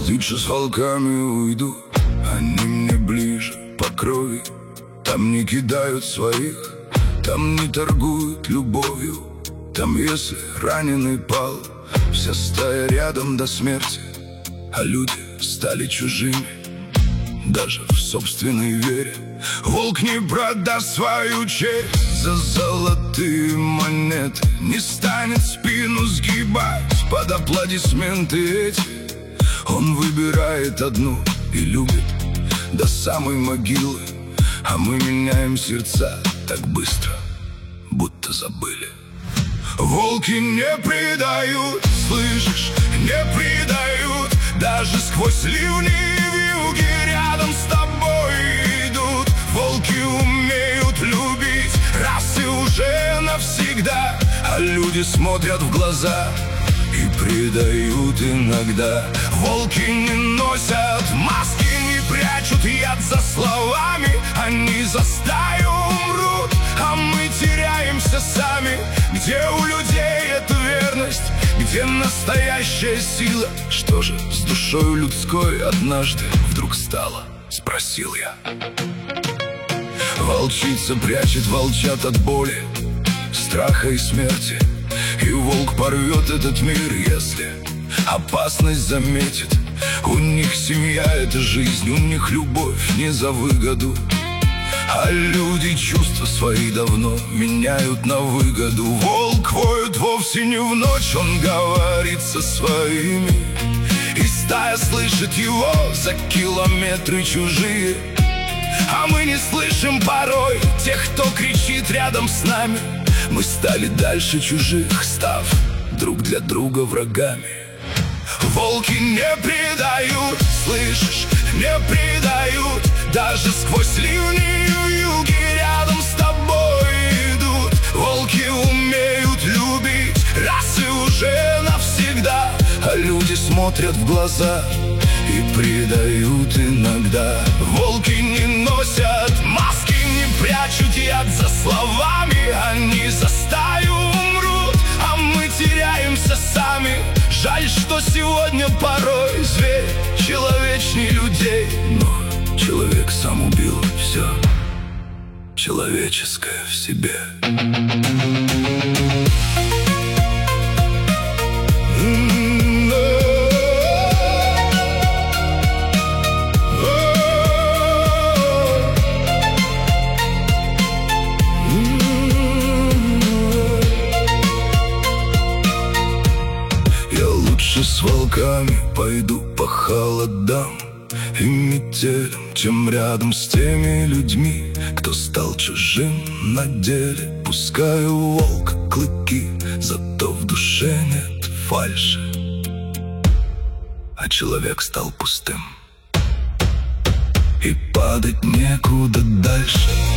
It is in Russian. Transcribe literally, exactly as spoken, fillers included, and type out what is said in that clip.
Лучше с волками уйду, они мне ближе по крови. Там не кидают своих, там не торгуют любовью. Там, если раненый пал, вся стая рядом до смерти. А люди стали чужими, даже в собственной вере. Волк не продаст свою честь за золотые монеты, не станет спину сгибать под аплодисменты эти. Он выбирает одну и любит до самой могилы. А мы меняем сердца так быстро, будто забыли. Волки не предают, слышишь, не предают. Даже сквозь ливни и вьюги рядом с тобой идут. Волки умеют любить раз и уже навсегда. А люди смотрят в глаза и предают иногда. Волки не носят маски, не прячут яд за словами. Они за стаю умрут, а мы теряемся сами. Где у людей эта верность, где настоящая сила? Что же с душою людской однажды вдруг стало? Спросил я. Волчица прячет волчат от боли, страха и смерти. И волк порвет этот мир, если опасность заметит. У них семья — это жизнь, у них любовь не за выгоду. А люди чувства свои давно меняют на выгоду. Волк воет вовсе не в ночь, он говорит со своими. И стая слышит его за километры чужие. А мы не слышим порой тех, кто кричит рядом с нами. Мы стали дальше чужих, став друг для друга врагами. Волки не предают, слышишь, не предают. Даже сквозь ливни и вьюги рядом с тобой идут. Волки умеют любить раз и уже навсегда. А люди смотрят в глаза и предают иногда. Волки не носят маски, не прячут яд за словами. Они за стаю умрут, а мы теряемся сами. Жаль, что сегодня порой зверь человечней людей. Но человек сам убил все человеческое в себе. С волками пойду по холодам и метелям, чем рядом с теми людьми, кто стал чужим на деле. Пускаю волк клыки, зато в душе нет фальши, а человек стал пустым, и падать некуда дальше.